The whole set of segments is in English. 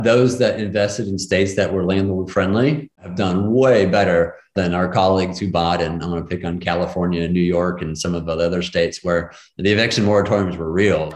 Those that invested in states that were landlord friendly have done way better than our colleagues who bought, and I'm going to pick on California and New York and some of the other states where the eviction moratoriums were real.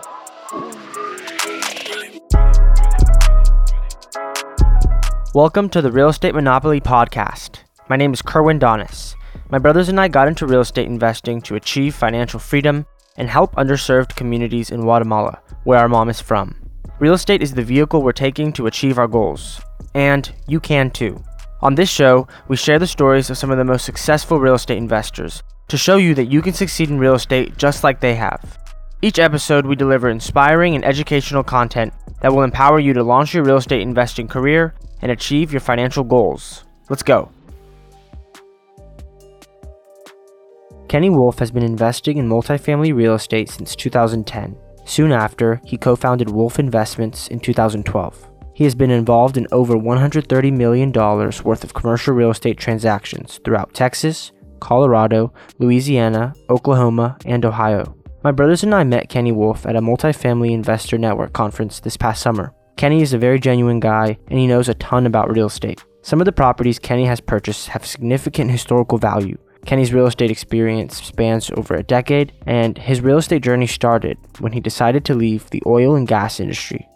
Welcome to the Real Estate Monopoly Podcast. My name is Kerwin Donis. My brothers and I got into real estate investing to achieve financial freedom and help underserved communities in Guatemala, where our mom is from. Real estate is the vehicle we're taking to achieve our goals, and you can too. On this show, we share the stories of some of the most successful real estate investors to show you that you can succeed in real estate just like they have. Each episode, we deliver inspiring and educational content that will empower you to launch your real estate investing career and achieve your financial goals. Let's go. Kenny Wolf has been investing in multifamily real estate since 2010. Soon after, he co-founded Wolf Investments in 2012. He has been involved in over $130 million worth of commercial real estate transactions throughout Texas, Colorado, Louisiana, Oklahoma, and Ohio. My brothers and I met Kenny Wolf at a multifamily investor network conference this past summer. Kenny is a very genuine guy, and he knows a ton about real estate. Some of the properties Kenny has purchased have significant historical value. Kenny's real estate experience spans over a decade, and his real estate journey started when he decided to leave the oil and gas industry.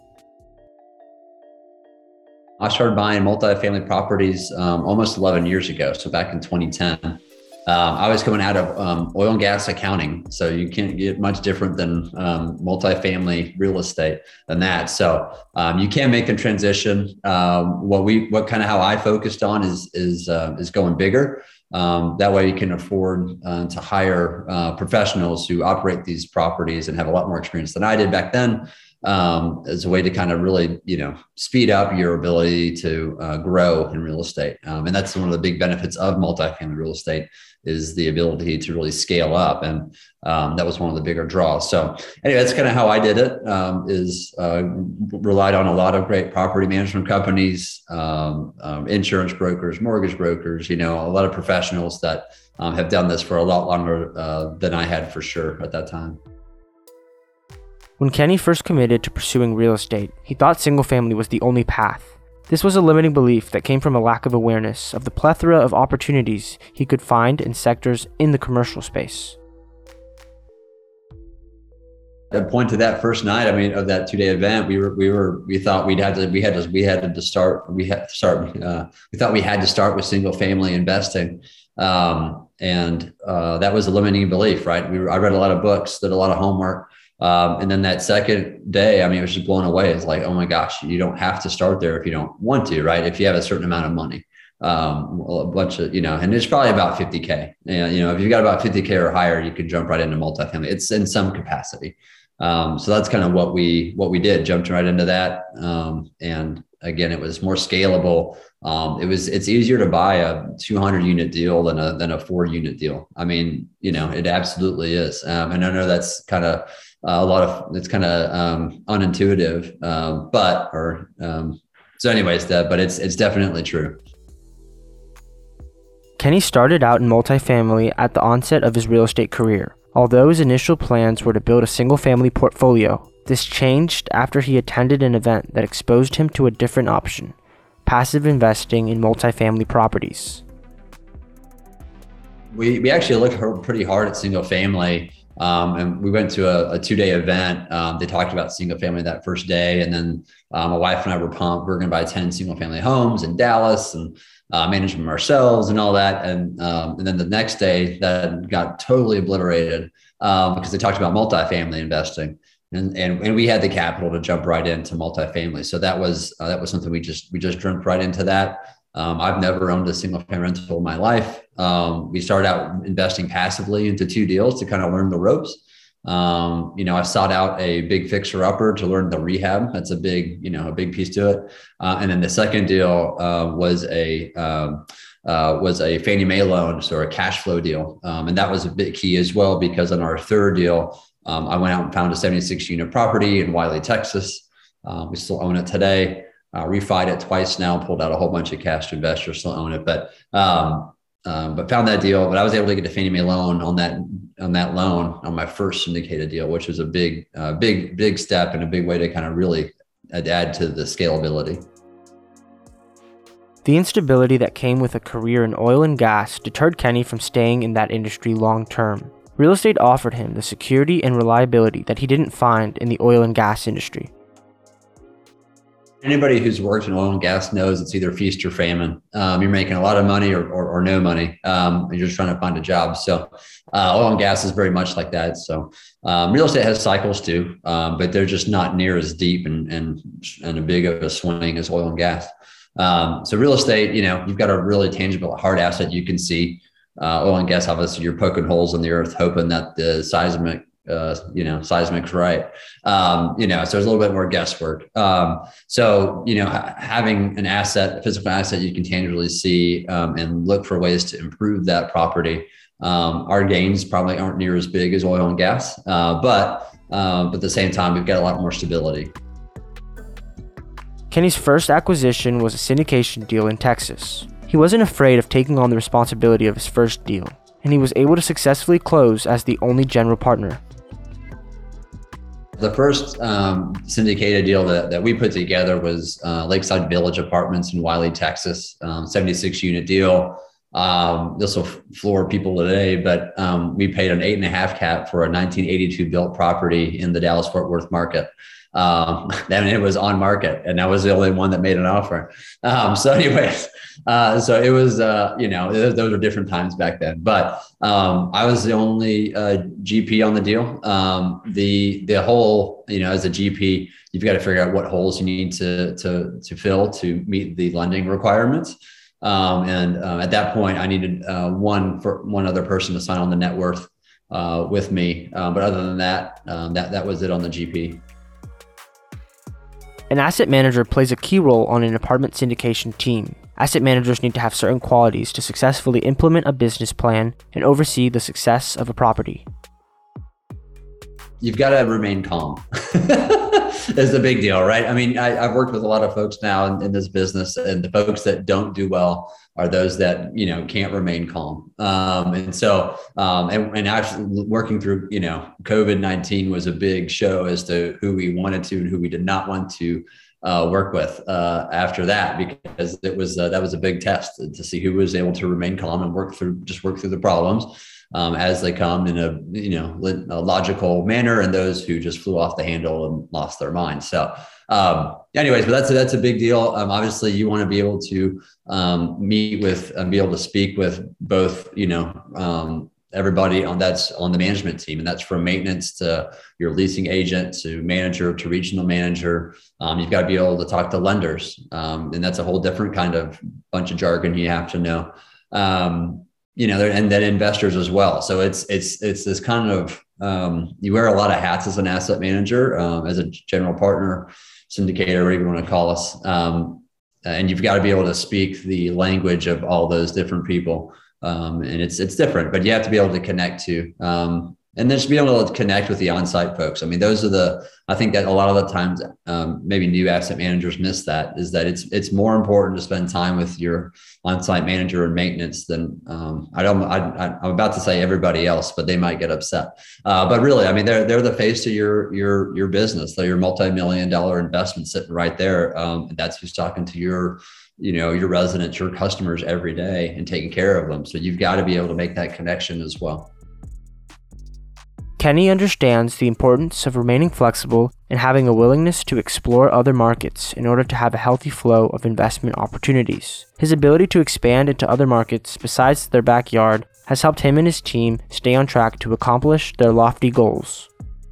I started buying multifamily properties almost 11 years ago, so back in 2010. I was coming out of oil and gas accounting, so you can't get much different than multifamily real estate than that. So you can make a transition. How I focused on is going bigger. That way you can afford to hire professionals who operate these properties and have a lot more experience than I did back then. As a way to kind of really, speed up your ability to grow in real estate. And that's one of the big benefits of multifamily real estate is the ability to really scale up. And that was one of the bigger draws. So anyway, that's kind of how I did it, relied on a lot of great property management companies, insurance brokers, mortgage brokers, a lot of professionals that have done this for a lot longer than I had for sure at that time. When Kenny first committed to pursuing real estate, he thought single-family was the only path. This was a limiting belief that came from a lack of awareness of the plethora of opportunities he could find in sectors in the commercial space. At the point to that first night, of that 2-day event, we thought we thought we had to start with single-family investing. And that was a limiting belief, right? I read a lot of books, did a lot of homework. And then that second day, it was just blown away. It's like, oh my gosh, you don't have to start there if you don't want to, right? If you have a certain amount of money, a bunch of, and it's probably about 50K. And, if you've got about 50K or higher, you can jump right into multifamily. It's in some capacity. So that's kind of what we did, jumped right into that. And again, it was more scalable. It's easier to buy a 200 unit deal than a 4-unit deal. It absolutely is. And I know that's kind of, it's kind of unintuitive, but it's definitely true. Kenny started out in multifamily at the onset of his real estate career. Although his initial plans were to build a single-family portfolio, this changed after he attended an event that exposed him to a different option: passive investing in multifamily properties. We actually looked pretty hard at single family. And we went to a 2-day event. They talked about single family that first day. And then my wife and I were pumped. We were going to buy 10 single family homes in Dallas and manage them ourselves and all that. And then the next day that got totally obliterated because they talked about multifamily investing. And we had the capital to jump right into multifamily. So that was something we just jumped right into that. I've never owned a single family rental in my life. We started out investing passively into 2 deals to kind of learn the ropes. I sought out a big fixer upper to learn the rehab. That's a big piece to it. And then the second deal was a Fannie Mae loan, so a cash flow deal. And that was a bit key as well, because on our third deal, I went out and found a 76 unit property in Wiley, Texas. We still own it today. Refied it twice now, pulled out a whole bunch of cash to investors, still own it, but found that deal. But I was able to get a Fannie Mae loan on that loan on my first syndicated deal, which was a big step and a big way to kind of really add to the scalability. The instability that came with a career in oil and gas deterred Kenny from staying in that industry long term. Real estate offered him the security and reliability that he didn't find in the oil and gas industry. Anybody who's worked in oil and gas knows it's either feast or famine. You're making a lot of money or no money. You're just trying to find a job. So oil and gas is very much like that. So real estate has cycles too, but they're just not near as deep and a big of a swing as oil and gas. So real estate, you've got a really tangible hard asset you can see. Oil and gas, obviously, you're poking holes in the earth, hoping that the seismic's right. So there's a little bit more guesswork. Having an asset, a physical asset you can tangibly see and look for ways to improve that property. Our gains probably aren't near as big as oil and gas, but at the same time, we've got a lot more stability. Kenny's first acquisition was a syndication deal in Texas. He wasn't afraid of taking on the responsibility of his first deal, and he was able to successfully close as the only general partner. The first syndicated deal that we put together was Lakeside Village Apartments in Wiley, Texas, 76-unit deal. This will floor people today, but we paid an 8.5 cap for a 1982 built property in the Dallas-Fort Worth market. Then it was on market, and I was the only one that made an offer. So it was, those were different times back then, but I was the only GP on the deal. The whole, as a GP, you've got to figure out what holes you need to fill to meet the lending requirements. At that point, I needed one other person to sign on the net worth with me. But other than that, that was it on the GP. An asset manager plays a key role on an apartment syndication team. Asset managers need to have certain qualities to successfully implement a business plan and oversee the success of a property. You've got to remain calm. Is the big deal, right? I mean, I've worked with a lot of folks now in this business, and the folks that don't do well are those that, can't remain calm. And actually working through, COVID-19 was a big show as to who we wanted to and who we did not want to work with after that, because that was a big test to see who was able to remain calm and work through the problems as they come in a logical manner, and those who just flew off the handle and lost their minds. So anyways, but that's a big deal. Obviously you want to be able to meet with and be able to speak with both, everybody that's on the management team, and that's from maintenance to your leasing agent to manager to regional manager. You've got to be able to talk to lenders, and that's a whole different kind of bunch of jargon you have to know. And then investors as well. So it's this kind of, you wear a lot of hats as an asset manager, as a general partner, syndicator, whatever you want to call us. And you've got to be able to speak the language of all those different people. And it's different, but you have to be able to connect to, and then just be able to connect with the on-site folks. I mean, I think that a lot of the times, maybe new asset managers miss that, is that it's more important to spend time with your on-site manager and maintenance than, I'm about to say everybody else, but they might get upset. But really, I mean, they're the face of your business. They're your multi-million-dollar investment sitting right there. And that's who's talking to your residents, your customers every day and taking care of them. So you've got to be able to make that connection as well. Kenny understands the importance of remaining flexible and having a willingness to explore other markets in order to have a healthy flow of investment opportunities. His ability to expand into other markets besides their backyard has helped him and his team stay on track to accomplish their lofty goals.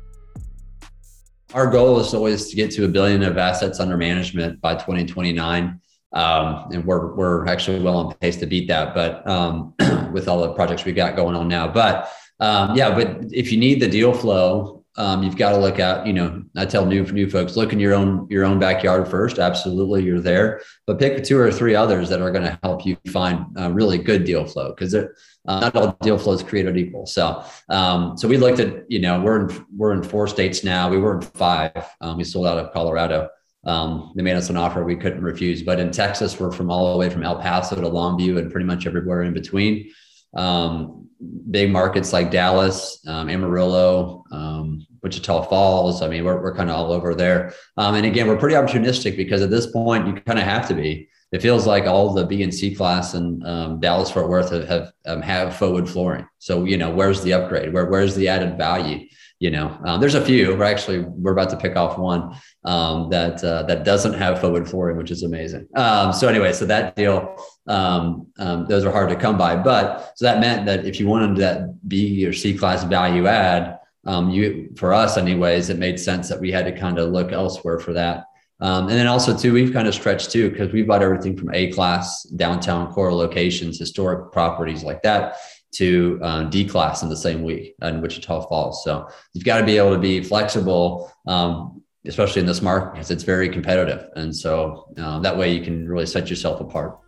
Our goal is always to get to $1 billion of assets under management by 2029. And we're actually well on pace to beat that, but with all the projects we got going on now. But but if you need the deal flow, you've got to look at, I tell new folks, look in your own backyard first. Absolutely, you're there, but pick 2 or 3 others that are going to help you find really good deal flow, because not all deal flows created equal. So we looked at, we're in 4 states now. We were in 5. We sold out of Colorado. They made us an offer we couldn't refuse. But in Texas, we're from all the way from El Paso to Longview and pretty much everywhere in between. Big markets like Dallas, Amarillo, Wichita Falls. I mean, we're kind of all over there. And again, we're pretty opportunistic, because at this point you kind of have to be. it feels like all the B and C class in Dallas Fort Worth have faux wood flooring. So, where's the upgrade? Where's the added value? There's a few. We're about to pick off one that doesn't have faux wood flooring, which is amazing. So that deal, those are hard to come by. But so that meant that if you wanted that B or C class value add, for us anyways, it made sense that we had to kind of look elsewhere for that. And then also too, we've kind of stretched too, because we bought everything from A class downtown core locations, historic properties like that, to D class in the same week in Wichita Falls. So you've got to be able to be flexible, especially in this market, because it's very competitive. And so that way you can really set yourself apart.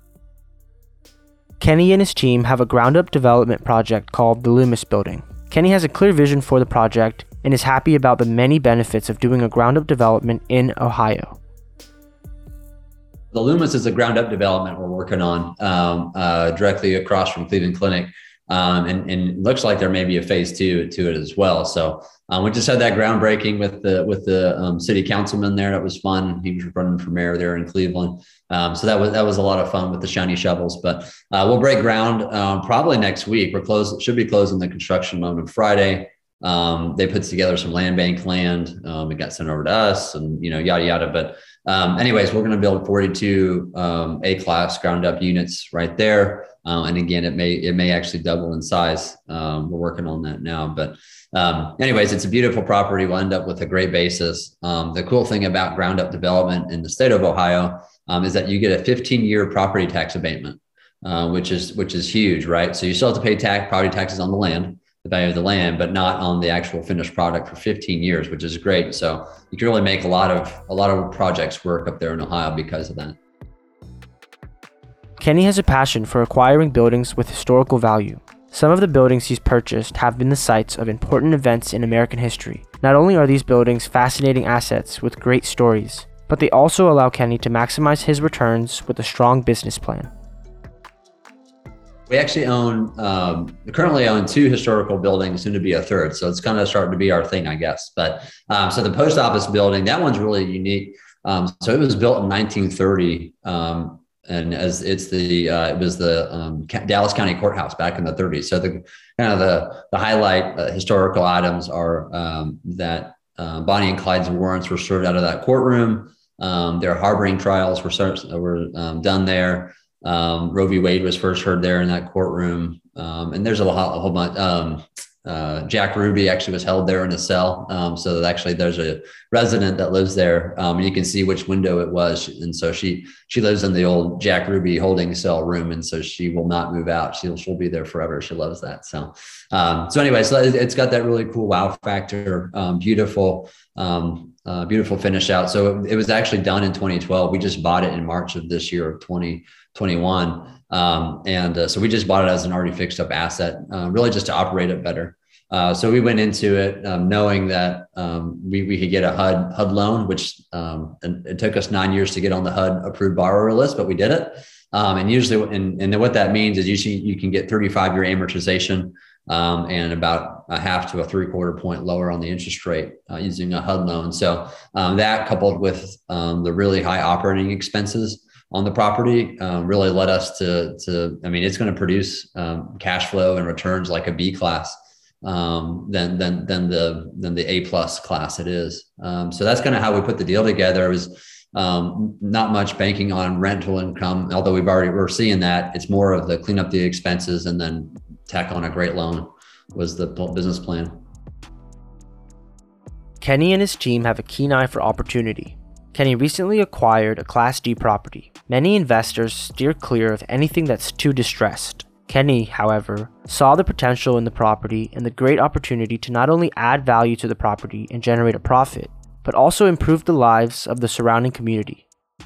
Kenny and his team have a ground-up development project called the Loomis Building. Kenny has a clear vision for the project and is happy about the many benefits of doing a ground-up development in Ohio. The Loomis is a ground-up development we're working on directly across from Cleveland Clinic. And it looks like there may be a phase 2 to it as well. So we just had that groundbreaking with the city councilman there. That was fun. He was running for mayor there in Cleveland. So that was a lot of fun with the shiny shovels. But we'll break ground probably next week. Should be closing the construction loan on Friday. They put together some land bank land. It got sent over to us, and yada yada. But anyways, we're going to build 42 A-class ground-up units right there. And again, it may actually double in size. We're working on that now. But anyways, it's a beautiful property. We'll end up with a great basis. The cool thing about ground-up development in the state of Ohio is that you get a 15-year property tax abatement, which is huge, right? So you still have to pay property taxes on the land, the value of the land, but not on the actual finished product for 15 years, which is great. So you can really make a lot of projects work up there in Ohio because of that. Kenny has a passion for acquiring buildings with historical value. Some of the buildings he's purchased have been the sites of important events in American history. Not only are these buildings fascinating assets with great stories, but they also allow Kenny to maximize his returns with a strong business plan. We actually currently own 2 historical buildings, soon to be a third. So it's kind of starting to be our thing, I guess. But so the post office building, that one's really unique. So it was built in 1930. And as it was the Dallas County Courthouse back in the 30s. So the highlight historical items are that Bonnie and Clyde's warrants were served out of that courtroom. Their harboring trials were done there. Roe v. Wade was first heard there in that courtroom. And there's a whole bunch. Jack Ruby actually was held there in a cell. So that actually there's a resident that lives there, and you can see which window it was. And so she lives in the old Jack Ruby holding cell room. And so she will not move out. She'll be there forever. She loves that. So anyway, so it's got that really cool wow factor, beautiful finish out. So it was actually done in 2012. We just bought it in March of this year of 2021. So we just bought it as an already fixed up asset, really just to operate it better. So we went into it knowing that we could get a HUD loan, which it took us 9 years to get on the HUD approved borrower list, but we did it. And usually, and what that means is usually you can get 35-year amortization and about a half to a 3/4 point lower on the interest rate using a HUD loan. So that coupled with the really high operating expenses on the property really led us to it's going to produce cash flow and returns like a B class than the A plus class it is. So that's kind of how we put the deal together. It was not much banking on rental income, although we're seeing that. It's more of the clean up the expenses and then tack on a great loan was the business plan. Kenny and his team have a keen eye for opportunity. Kenny recently acquired a Class D property. Many investors steer clear of anything that's too distressed. Kenny, however, saw the potential in the property and the great opportunity to not only add value to the property and generate a profit, but also improve the lives of the surrounding community.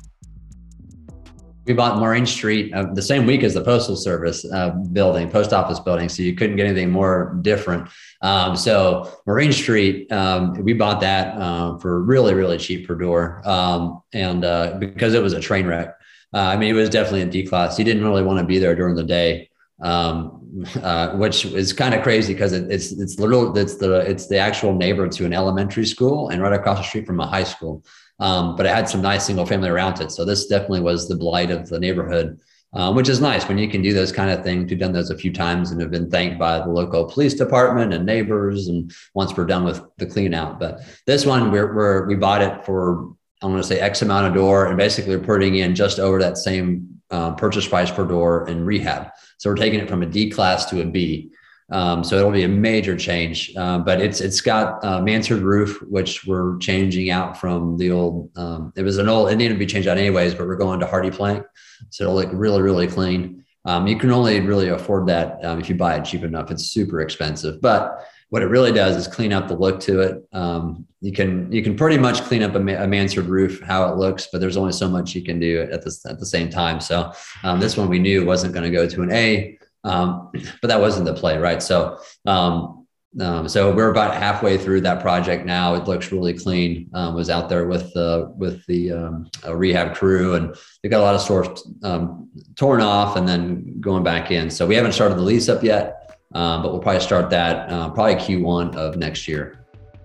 We bought Marine Street the same week as the Postal Service post office building. So you couldn't get anything more different. So Marine Street, we bought that for really, really cheap per door. And because it was a train wreck, it was definitely a D class. You didn't really want to be there during the day, which is kind of crazy because it's the actual neighbor to an elementary school and right across the street from a high school. but it had some nice single family around it. So this definitely was the blight of the neighborhood, which is nice when you can do those kind of things. We've done those a few times and have been thanked by the local police department and neighbors. And once we're done with the clean out, but this one we bought it for, I'm going to say X amount of door, and basically we're putting in just over that same purchase price per door in rehab. So we're taking it from a D class to a B. So it'll be a major change, but it's got a mansard roof, which we're changing out from the old, it needed to be changed out anyways, but we're going to hardy plank. So it'll look really, really clean. You can only really afford that if you buy it cheap enough. It's super expensive, but what it really does is clean up the look to it. You can pretty much clean up a mansard roof, how it looks, but there's only so much you can do at the same time. So this one we knew wasn't going to go to an A, but that wasn't the play, right? So so we're about halfway through that project now. It looks really clean. Was out there with the rehab crew, and they got a lot of stores torn off and then going back in. So we haven't started the lease up yet. But we'll probably start that probably Q1 of next year.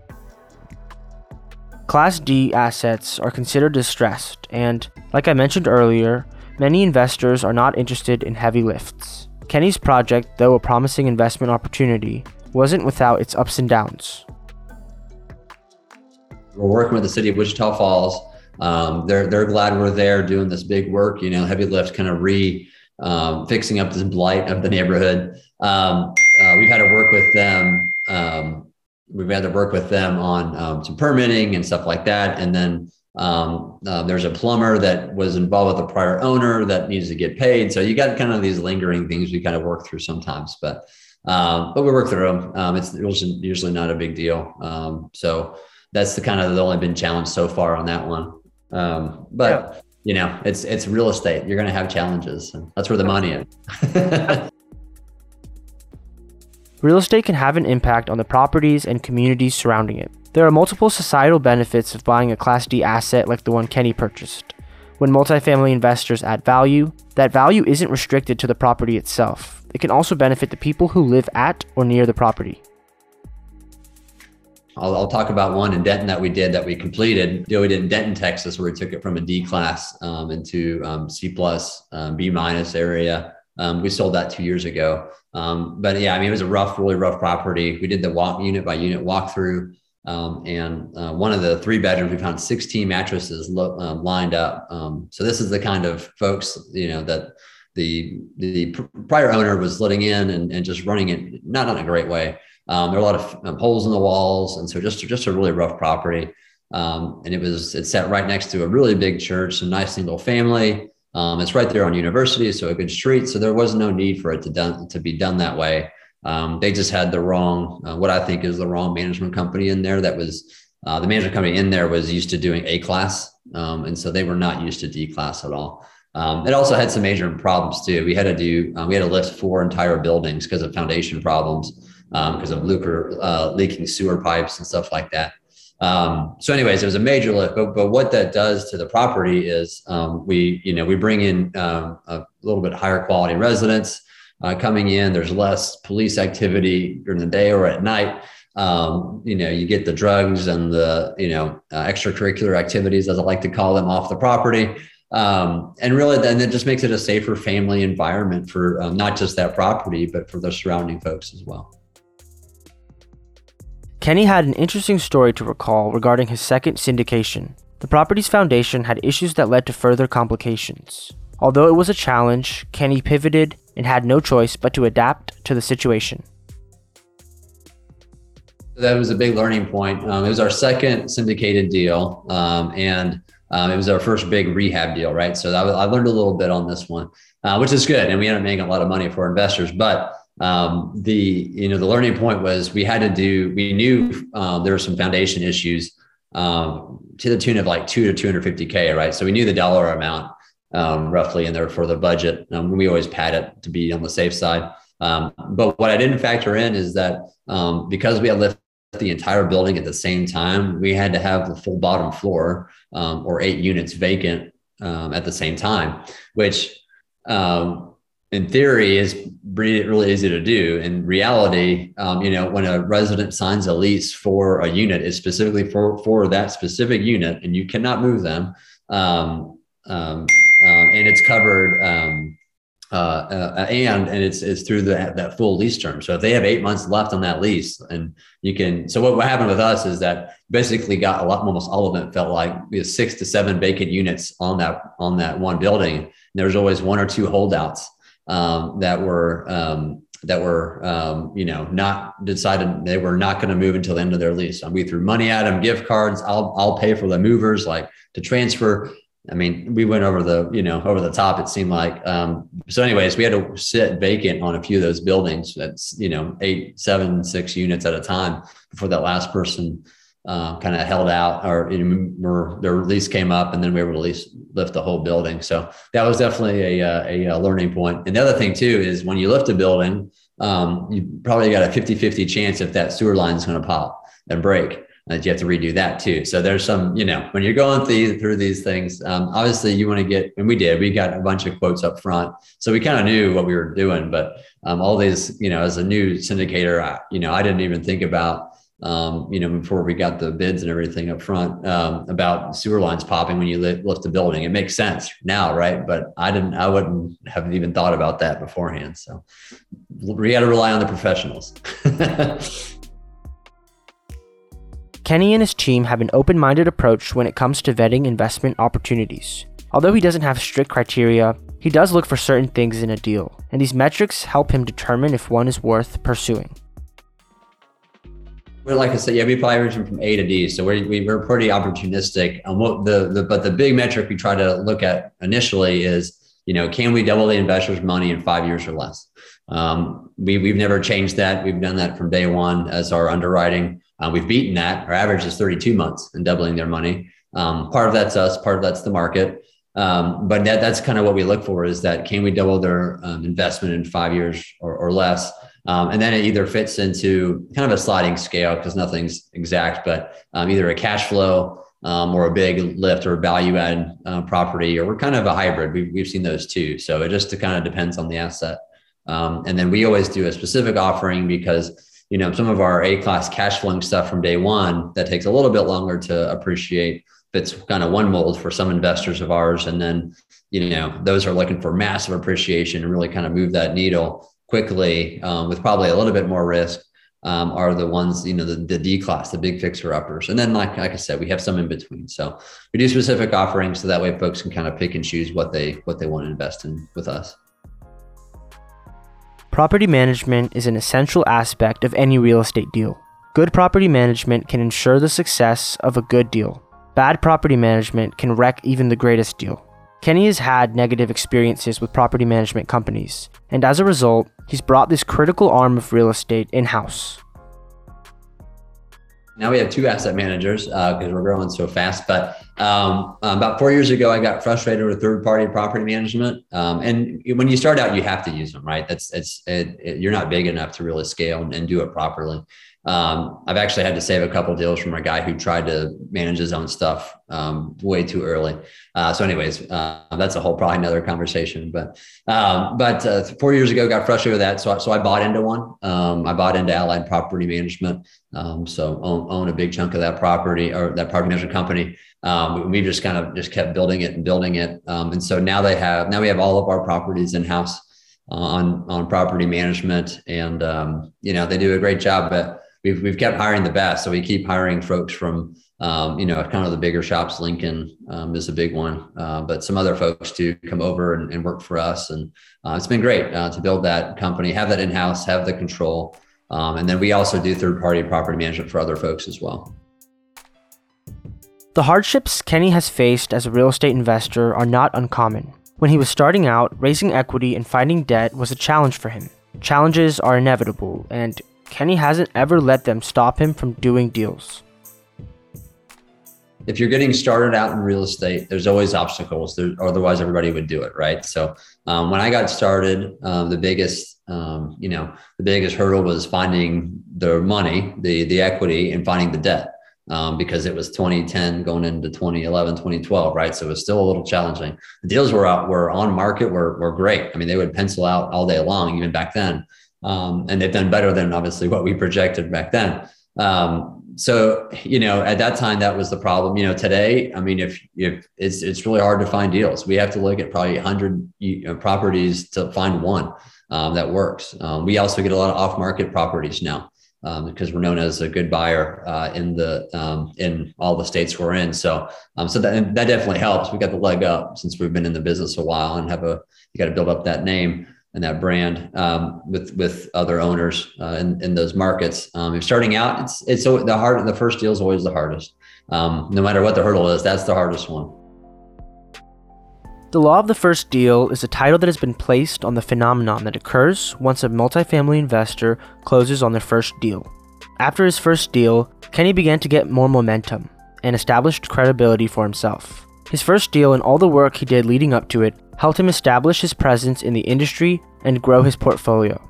Class D assets are considered distressed, and like I mentioned earlier, many investors are not interested in heavy lifts. Kenny's project, though a promising investment opportunity, wasn't without its ups and downs. We're working with the city of Wichita Falls. They're glad we're there doing this big work, heavy lift, kind of fixing up this blight of the neighborhood. We've had to work with them. We've had to work with them on some permitting and stuff like that. And then there's a plumber that was involved with the prior owner that needs to get paid. So you got kind of these lingering things we kind of work through sometimes, but we work through them. It's usually not a big deal. So that's the only been challenged so far on that one. But yeah. It's real estate. You're going to have challenges. And that's where the money is. Real estate can have an impact on the properties and communities surrounding it. There are multiple societal benefits of buying a Class D asset like the one Kenny purchased. When multifamily investors add value, that value isn't restricted to the property itself. It can also benefit the people who live at or near the property. I'll talk about one in Denton that we completed. We did in Denton, Texas, where we took it from a D class into C plus, B minus area. We sold that 2 years ago. But yeah, it was a really rough property. We did the unit by unit walkthrough. And one of the 3 bedrooms, we found 16 mattresses lined up. So this is the kind of folks, that the prior owner was letting in and just running it, not in a great way. There are a lot of holes in the walls. And so just a really rough property. And it sat right next to a really big church, a nice single family. It's right there on University, so a good street. So there was no need for it to be done that way. They just had the wrong, what I think is the wrong management company in there. That was the management company in there was used to doing A class. And so they were not used to D class at all. It also had some major problems too. We had to lift 4 entire buildings because of foundation problems, because of leaking sewer pipes and stuff like that. So anyways, it was a major lift, but what that does to the property is, we bring in, a little bit higher quality residents, coming in. There's less police activity during the day or at night. You get the drugs and the, extracurricular activities, as I like to call them, off the property. And really then it just makes it a safer family environment for, not just that property, but for the surrounding folks as well. Kenny had an interesting story to recall regarding his second syndication. The property's foundation had issues that led to further complications. Although it was a challenge, Kenny pivoted and had no choice but to adapt to the situation. That was a big learning point. It was our second syndicated deal, and it was our first big rehab deal, right? So I learned a little bit on this one, which is good, and we ended up making a lot of money for investors. But the learning point was we knew there were some foundation issues to the tune of like $200,000 to $250,000, right? So we knew the dollar amount roughly in there for the budget. We always pad it to be on the safe side. But what I didn't factor in is that because we had lifted the entire building at the same time, we had to have the full bottom floor or 8 units vacant at the same time, which in theory is really easy to do. In reality, when a resident signs a lease for a unit, it's specifically for that specific unit, and you cannot move them. And it's covered, and it's through that full lease term. So if they have 8 months left on that lease, and you can, so what happened with us is that basically got almost all of them felt like we had 6 to 7 vacant units on that one building. And there was always 1 or 2 holdouts that were not decided they were not going to move until the end of their lease. So we threw money at them, gift cards. I'll pay for the movers, like to transfer. I mean, we went over the top, it seemed like. So anyways, we had to sit vacant on a few of those buildings. That's, 8, 7, 6 units at a time before that last person kind of held out, or their lease came up, and then we were able to lift the whole building. So that was definitely a learning point. And the other thing too, is when you lift a building, you probably got a 50-50 chance if that sewer line is going to pop and break, that you have to redo that too. So there's some, when you're going through these things, obviously you want to get, and we got a bunch of quotes up front. So we kind of knew what we were doing, but all these, as a new syndicator, I didn't even think about, before we got the bids and everything up front, about sewer lines popping when you lift the building. It makes sense now, right? But I wouldn't have even thought about that beforehand. So we got to rely on the professionals. Kenny and his team have an open-minded approach when it comes to vetting investment opportunities. Although he doesn't have strict criteria, he does look for certain things in a deal, and these metrics help him determine if one is worth pursuing. Well, like I said, we probably region from A to D, so we're pretty opportunistic. But the big metric we try to look at initially is, can we double the investor's money in 5 years or less? We've never changed that. We've done that from day one as our underwriting. We've beaten that. Our average is 32 months in doubling their money. Part of that's us, part of that's the market. But that's kind of what we look for, is that can we double their investment in 5 years or less? And then it either fits into kind of a sliding scale, because nothing's exact, but either a cash flow or a big lift or value add property, or we're kind of a hybrid. We've seen those too. So it just kind of depends on the asset. And then we always do a specific offering, because some of our A-class cash flowing stuff from day one, that takes a little bit longer to appreciate. Fits kind of one mold for some investors of ours. And then, those are looking for massive appreciation and really kind of move that needle quickly, with probably a little bit more risk, are the ones, the D-class, the big fixer uppers. And then like I said, we have some in between. So we do specific offerings, so that way folks can kind of pick and choose what they want to invest in with us. Property management is an essential aspect of any real estate deal. Good property management can ensure the success of a good deal. Bad property management can wreck even the greatest deal. Kenny has had negative experiences with property management companies, and as a result, he's brought this critical arm of real estate in-house. Now we have 2 asset managers because we're growing so fast. But about 4 years ago, I got frustrated with third-party property management. And when you start out, you have to use them, right? You're not big enough to really scale and do it properly. I've actually had to save a couple of deals from a guy who tried to manage his own stuff way too early. So anyways, that's probably another conversation. But 4 years ago, got frustrated with that. So I bought into one. I bought into Allied Property Management. So own a big chunk of that property, or that property management company. We just kept building it. And so now we have all of our properties in-house on property management. And, they do a great job, but we've kept hiring the best. So we keep hiring folks from, kind of the bigger shops. Lincoln is a big one, but some other folks to come over and work for us. And it's been great to build that company, have that in-house, have the control. And then we also do third-party property management for other folks as well. The hardships Kenny has faced as a real estate investor are not uncommon. When he was starting out, raising equity and finding debt was a challenge for him. Challenges are inevitable, and Kenny hasn't ever let them stop him from doing deals. If you're getting started out in real estate, there's always obstacles. Otherwise, everybody would do it, right? So when I got started, the biggest hurdle was finding the money, the equity, and finding the debt. because it was 2010 going into 2011, 2012, right? So it was still a little challenging. The deals were on market were great. I mean, they would pencil out all day long, even back then. And they've done better than obviously what we projected back then. So, at that time, that was the problem. Today, I mean, if it's really hard to find deals. We have to look at probably 100 properties to find one that works. We also get a lot of off-market properties now because we're known as a good buyer in all the states we're in. So that definitely helps. We got the leg up since we've been in the business a while and you got to build up that name and that brand with other owners in those markets. If starting out, it's so the first deal is always the hardest. No matter what the hurdle is, that's the hardest one. The law of the first deal is a title that has been placed on the phenomenon that occurs once a multifamily investor closes on their first deal. After his first deal, Kenny began to get more momentum and established credibility for himself. His first deal and all the work he did leading up to it helped him establish his presence in the industry and grow his portfolio.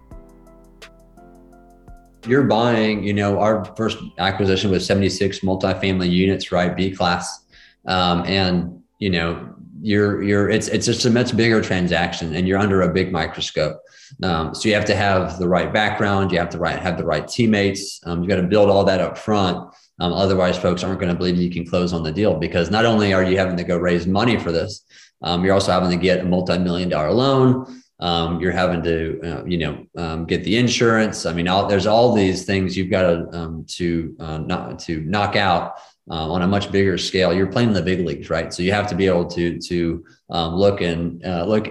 You're buying, our first acquisition was 76 multifamily units, right? B class. And, it's just a much bigger transaction and you're under a big microscope. So you have to have the right background. You have to have the right teammates. You've got to build all that up front. Otherwise folks aren't going to believe you can close on the deal because not only are you having to go raise money for this, you're also having to get a multi-million-dollar loan. You're having to, get the insurance. I mean, there's all these things you've got to knock out on a much bigger scale. You're playing in the big leagues, right? So you have to be able to look and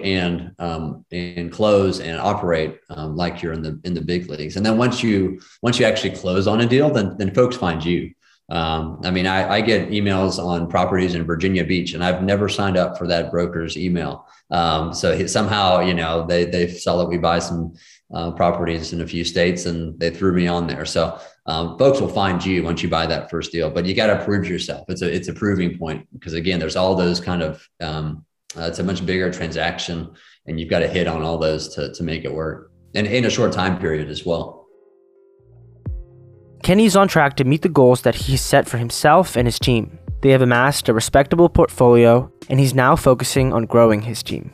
close and operate like you're in the big leagues. And then once you actually close on a deal, then folks find you. I get emails on properties in Virginia Beach, and I've never signed up for that broker's email. So somehow, they saw that we buy some properties in a few states, and they threw me on there. So folks will find you once you buy that first deal, but you got to prove yourself. It's a proving point because again, there's all those kind of it's a much bigger transaction, and you've got to hit on all those to make it work, and in a short time period as well. Kenny's on track to meet the goals that he's set for himself and his team. They have amassed a respectable portfolio, and he's now focusing on growing his team.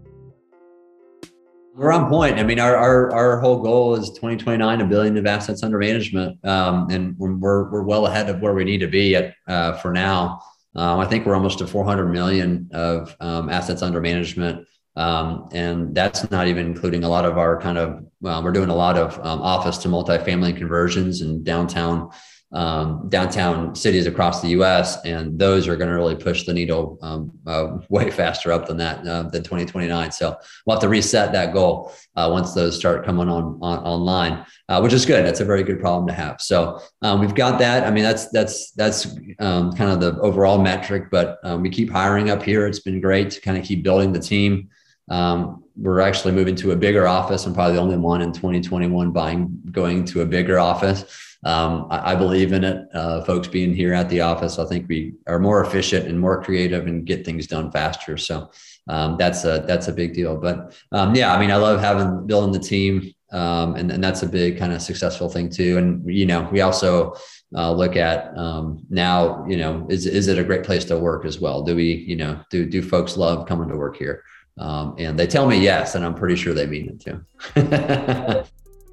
We're on point. I mean, our whole goal is 2029, $1 billion of assets under management, and we're well ahead of where we need to be for now. I think we're almost to 400 million of assets under management. And that's not even including a lot of our we're doing a lot of office to multifamily conversions in downtown cities across the US. And those are going to really push the needle way faster up than 2029. So we'll have to reset that goal once those start coming online, which is good. That's a very good problem to have. So we've got that. I mean, that's kind of the overall metric, but we keep hiring up here. It's been great to kind of keep building the team. We're actually moving to a bigger office. I'm probably the only one in 2021 going to a bigger office. I believe in it. Folks being here at the office, I think we are more efficient and more creative and get things done faster. So that's a big deal. But I love building the team, and that's a big kind of successful thing too. And we also look at now, is it a great place to work as well? Do we, do folks love coming to work here? And they tell me yes, and I'm pretty sure they mean it too.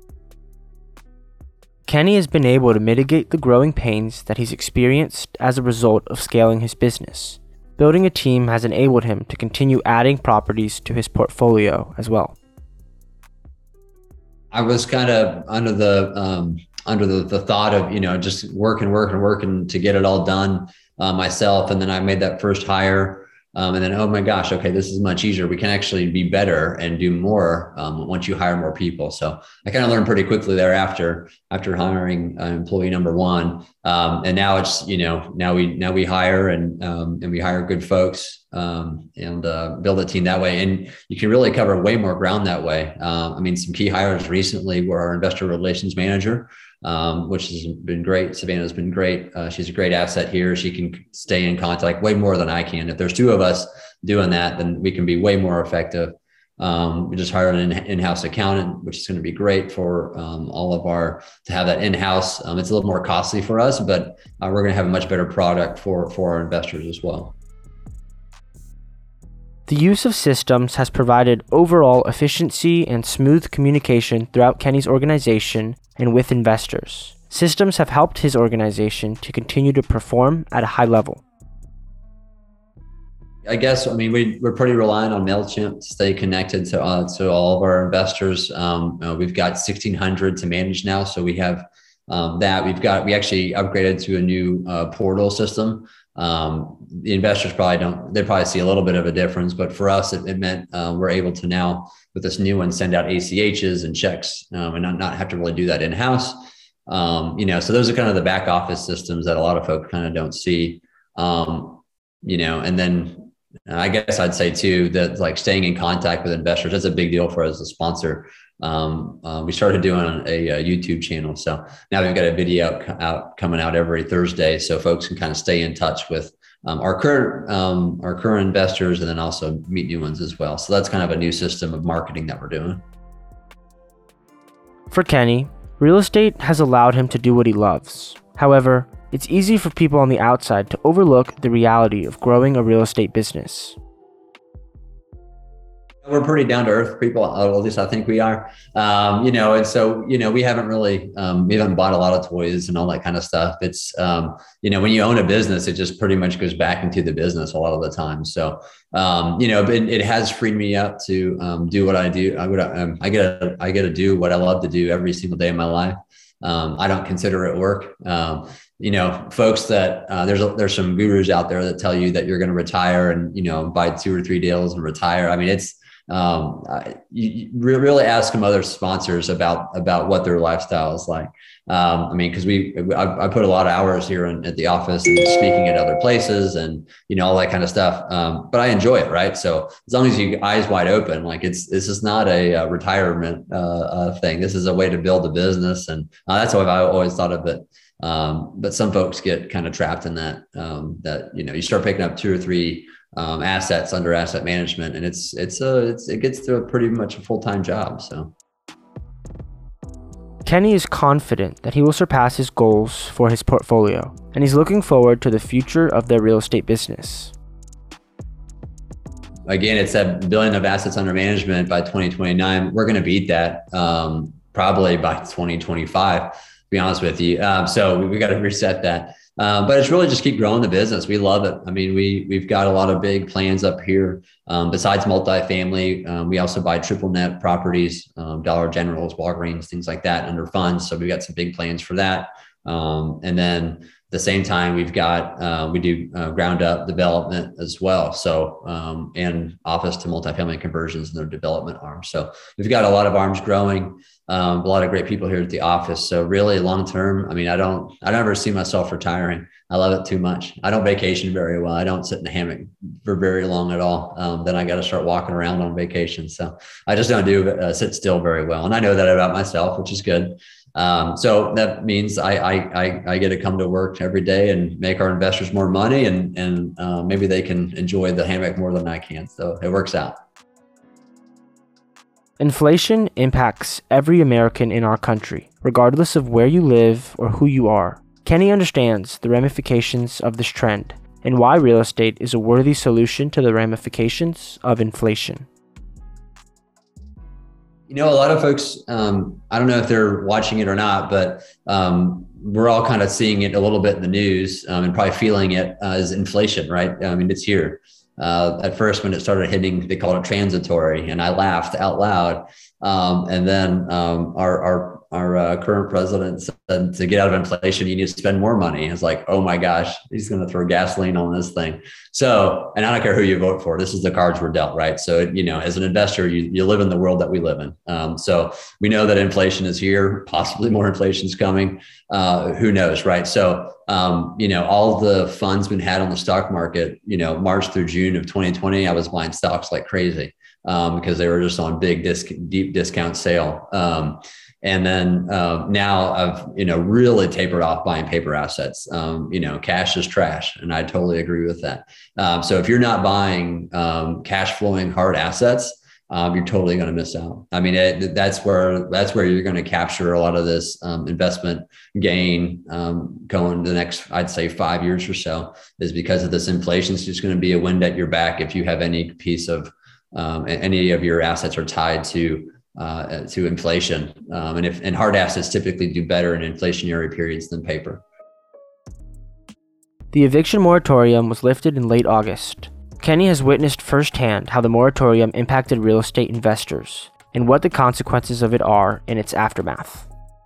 Kenny has been able to mitigate the growing pains that he's experienced as a result of scaling his business. Building a team has enabled him to continue adding properties to his portfolio as well. I was kind of under the thought of, just working to get it all done myself. And then I made that first hire. And then, oh my gosh, okay, this is much easier. We can actually be better and do more once you hire more people. So I kind of learned pretty quickly thereafter, after hiring employee number one. And now it's, now we hire and we hire good folks and build a team that way. And you can really cover way more ground that way. Some key hires recently were our investor relations manager, which has been great. Savannah's been great. She's a great asset here. She can stay in contact way more than I can. If there's two of us doing that, then we can be way more effective. We just hired an in-house accountant, which is going to be great for all of to have that in-house. It's a little more costly for us, but we're going to have a much better product for our investors as well. The use of systems has provided overall efficiency and smooth communication throughout Kenny's organization and with investors. Systems have helped his organization to continue to perform at a high level. I guess, I mean, we're pretty reliant on MailChimp to stay connected to all of our investors. We've got 1,600 to manage now. So we have that. We actually upgraded to a new portal system. The investors they probably see a little bit of a difference, but for us, it meant we're able to now, with this new one, send out ACHs and checks and not have to really do that in-house. So those are kind of the back office systems that a lot of folks kind of don't see. And then I guess I'd say too, that like staying in contact with investors, that's a big deal for us as a sponsor. We started doing a YouTube channel. So now we've got a video coming out every Thursday. So folks can kind of stay in touch with our current investors and then also meet new ones as well. So that's kind of a new system of marketing that we're doing. For Kenny, real estate has allowed him to do what he loves. However, it's easy for people on the outside to overlook the reality of growing a real estate business. We're pretty down to earth people, at least I think we are, and so, we haven't really, we haven't bought a lot of toys and all that kind of stuff. It's, when you own a business, it just pretty much goes back into the business a lot of the time. So, but it has freed me up to do what I do. I get to do what I love to do every single day of my life. I don't consider it work. Folks that there's some gurus out there that tell you that you're going to retire and, buy 2 or 3 deals and retire. I mean, it's, you really ask some other sponsors about what their lifestyle is like. Because I put a lot of hours here at the office and speaking at other places and, all that kind of stuff. But I enjoy it. Right. So as long as you eyes wide open, like this is not a retirement thing. This is a way to build a business. And that's what I've always thought of it. But some folks get kind of trapped in that, you start picking up 2 or 3 assets under asset management, and it gets to pretty much a full-time job. So Kenny is confident that he will surpass his goals for his portfolio, and he's looking forward to the future of their real estate business. Again, it's $1 billion of assets under management by 2029. We're going to beat that probably by 2025, to be honest with you. So we got to reset that. But it's really just keep growing the business. We love it. I mean, we've got a lot of big plans up here. Besides multifamily, we also buy triple net properties, Dollar Generals, Walgreens, things like that under funds. So we've got some big plans for that. And then at the same time, we do ground up development as well. So, and office to multifamily conversions and their development arms. So we've got a lot of arms growing, a lot of great people here at the office. So really long term, I mean, I never see myself retiring. I love it too much. I don't vacation very well. I don't sit in the hammock for very long at all. Then I got to start walking around on vacation. So I just don't sit still very well. And I know that about myself, which is good. So that means I get to come to work every day and make our investors more money and maybe they can enjoy the hammock more than I can. So it works out. Inflation impacts every American in our country, regardless of where you live or who you are. Kenny understands the ramifications of this trend and why real estate is a worthy solution to the ramifications of inflation. A lot of folks, I don't know if they're watching it or not, but we're all kind of seeing it a little bit in the news and probably feeling it as inflation, right? I mean, it's here. At first, when it started hitting, they called it transitory, and I laughed out loud. And then our current president said to get out of inflation, you need to spend more money. It's like, oh my gosh, he's going to throw gasoline on this thing. So, and I don't care who you vote for. This is the cards we're dealt, right? So, as an investor, you live in the world that we live in. So we know that inflation is here, possibly more inflation is coming. Who knows, right? So, all the funds been had on the stock market, March through June of 2020, I was buying stocks like crazy because they were just on deep discount sale. And then now I've, really tapered off buying paper assets. Cash is trash. And I totally agree with that. So if you're not buying cash flowing hard assets, you're totally going to miss out. I mean, that's where you're going to capture a lot of this investment gain going the next, I'd say, 5 years or so, is because of this inflation. It's just going to be a wind at your back if you have any piece of any of your assets are tied to inflation. And hard assets typically do better in inflationary periods than paper. The eviction moratorium was lifted in late August. Kenny has witnessed firsthand how the moratorium impacted real estate investors and what the consequences of it are in its aftermath.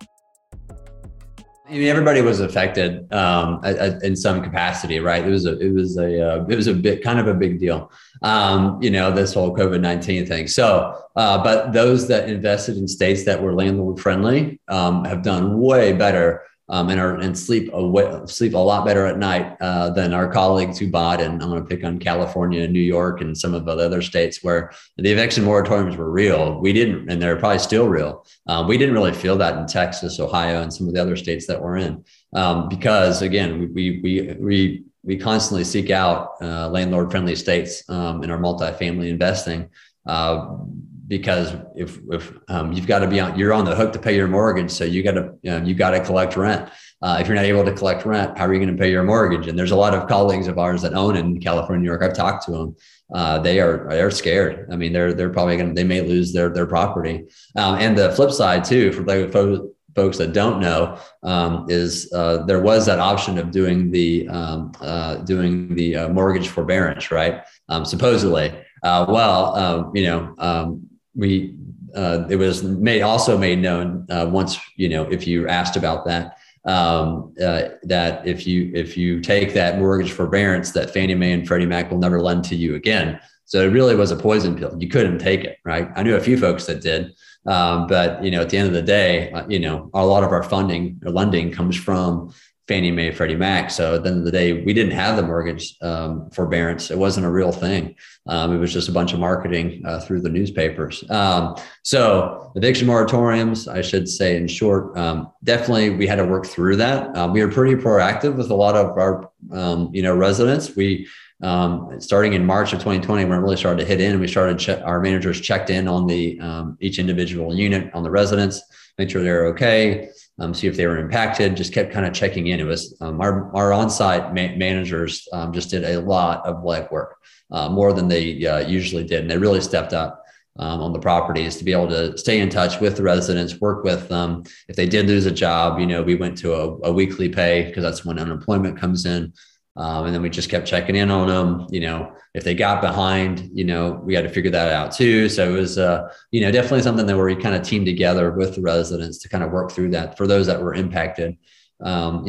I mean, everybody was affected in some capacity, right? It was a bit kind of a big deal, this whole COVID-19 thing. So, but those that invested in states that were landlord friendly have done way better and sleep a lot better at night than our colleagues who bought. And I'm going to pick on California and New York and some of the other states where the eviction moratoriums were real. We didn't, and they're probably still real. We didn't really feel that in Texas, Ohio, and some of the other states that we're in, because again, we constantly seek out landlord friendly states in our multifamily investing. Because if you've got to you're on the hook to pay your mortgage, so you got to collect rent. If you're not able to collect rent, how are you going to pay your mortgage? And there's a lot of colleagues of ours that own in California, New York. I've talked to them. They're scared. I mean, they're probably they may lose their property. And the flip side too, for folks that don't know, is there was that option of doing the mortgage forbearance, right? Supposedly. It was made known once, if you asked about that, that if you take that mortgage forbearance, that Fannie Mae and Freddie Mac will never lend to you again. So it really was a poison pill. You couldn't take it, right? I knew a few folks that did, but at the end of the day, a lot of our funding or lending comes from Fannie Mae, Freddie Mac. So at the end of the day, we didn't have the mortgage forbearance. It wasn't a real thing. It was just a bunch of marketing through the newspapers. So eviction moratoriums, I should say in short, definitely we had to work through that. We were pretty proactive with a lot of our, residents. We, starting in March of 2020, when it really started to hit in, we started our managers checked in on the each individual unit on the residents, make sure they're okay. See if they were impacted, just kept kind of checking in. It was our on-site managers just did a lot of legwork, more than they usually did. And they really stepped up on the properties to be able to stay in touch with the residents, work with them. If they did lose a job, we went to a weekly pay because that's when unemployment comes in. And then we just kept checking in on them. If they got behind, we had to figure that out too. So it was, definitely something that we kind of teamed together with the residents to kind of work through that for those that were impacted. And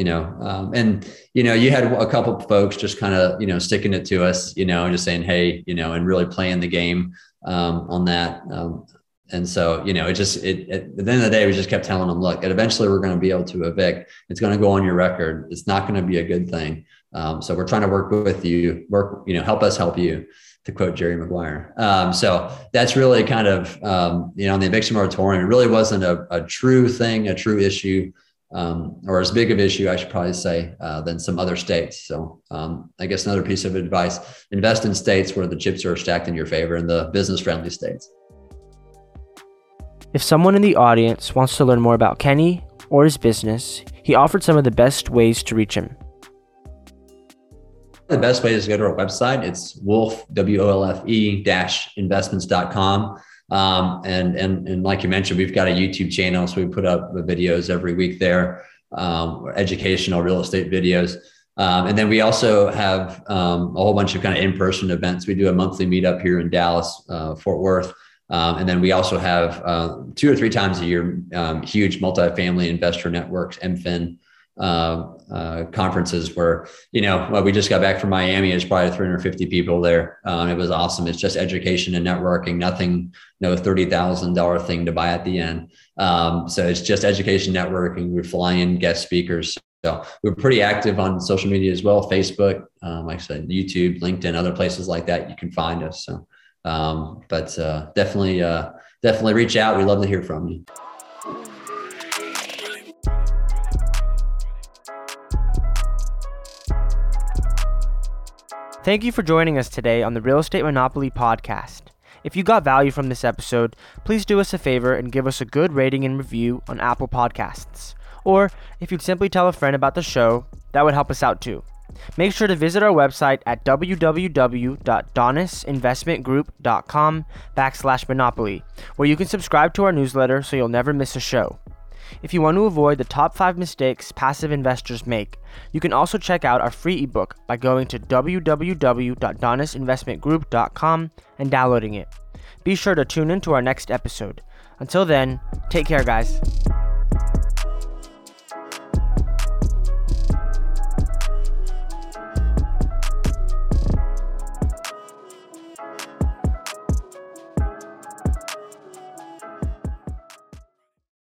you had a couple of folks just kind of, sticking it to us, just saying, hey, and really playing the game on that. And so, at the end of the day, we just kept telling them, look, eventually we're going to be able to evict. It's going to go on your record. It's not going to be a good thing. So we're trying to work with you, help us help you, to quote Jerry Maguire. So that's really kind of, on the eviction moratorium, it really wasn't a true thing, a true issue, or as big of issue, I should probably say, than some other states. So I guess another piece of advice, invest in states where the chips are stacked in your favor, in the business-friendly states. If someone in the audience wants to learn more about Kenny or his business, he offered some of the best ways to reach him. The best way is to go to our website. It's Wolfe, WOLFE-investments.com. And like you mentioned, we've got a YouTube channel. So we put up the videos every week there, educational real estate videos. And then we also have a whole bunch of kind of in-person events. We do a monthly meetup here in Dallas, Fort Worth. And then we also have 2 or 3 times a year, huge multifamily investor networks, MFIN, conferences where, we just got back from Miami. It's probably 350 people there. It was awesome. It's just education and networking, no $30,000 thing to buy at the end. So it's just education networking. We fly in guest speakers. So we're pretty active on social media as well. Facebook, like I said, YouTube, LinkedIn, other places like that. You can find us. So, but definitely reach out. We'd love to hear from you. Thank you for joining us today on the Real Estate Monopoly podcast. If you got value from this episode, please do us a favor and give us a good rating and review on Apple Podcasts. Or if you'd simply tell a friend about the show, that would help us out too. Make sure to visit our website at www.donisinvestmentgroup.com/monopoly, where you can subscribe to our newsletter so you'll never miss a show. If you want to avoid the top 5 mistakes passive investors make, you can also check out our free ebook by going to www.donisinvestmentgroup.com and downloading it. Be sure to tune in to our next episode. Until then, take care, guys.